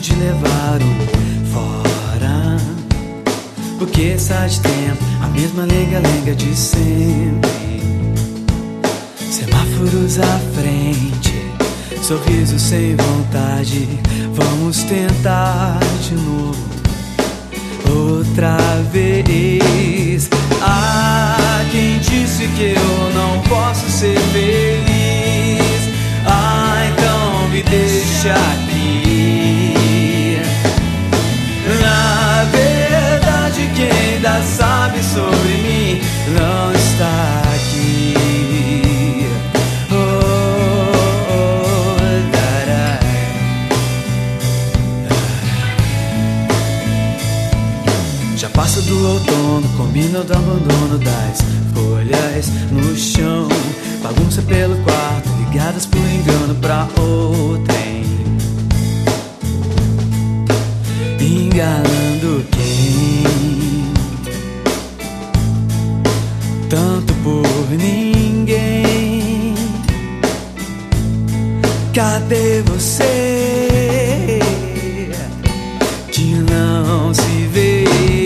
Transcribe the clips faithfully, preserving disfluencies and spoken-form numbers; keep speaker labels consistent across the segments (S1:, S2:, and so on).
S1: de levar o fora, porque faz tempo a mesma lenga-lenga de sempre. Semáforos à frente, sorriso sem vontade. Vamos tentar de novo, outra vez. Ah, quem disse que eu não posso ser feliz? Ah, então me deixa aqui. Na verdade, quem ainda sabe sobre mim não está aqui. Já passa do outono, combina do abandono das folhas no chão. Bagunça pelo quarto, ligadas por engano pra outrem. Enganando quem? Tanto por ninguém. Cadê você que não se vê?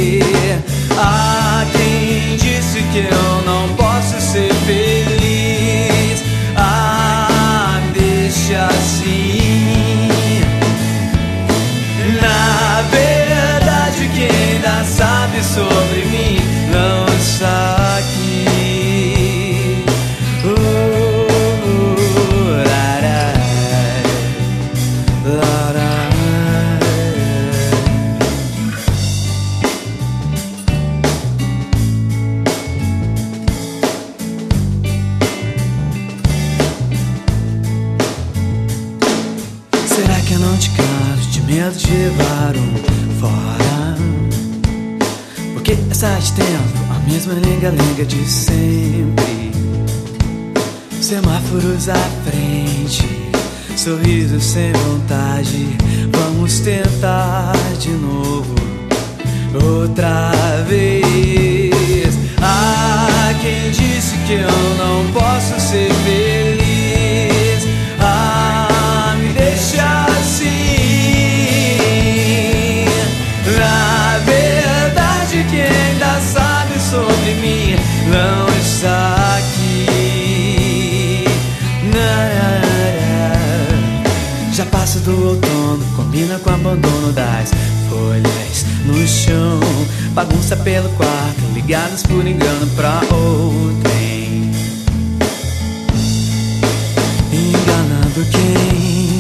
S1: Ah, quem disse que eu não posso ser feliz? Ah, deixa assim. Na verdade, quem ainda sabe sobre mim não está aqui. Oh, oh, lara, lara. Será que eu não te canso de medo de levar um fora? Porque essa de tempo, a mesma lenga-lenga de sempre. Semáforos à frente, sorriso sem vontade. Vamos tentar de novo, outra vez. Ah, quem disse que eu não posso ser feliz? Ah, me deixa assim. Na verdade, quem ainda sabe sobre mim não está aqui. Já passa do outono, combina com o abandono das folhas no chão. Bagunça pelo quarto, ligadas por engano pra outrem. Enganando quem?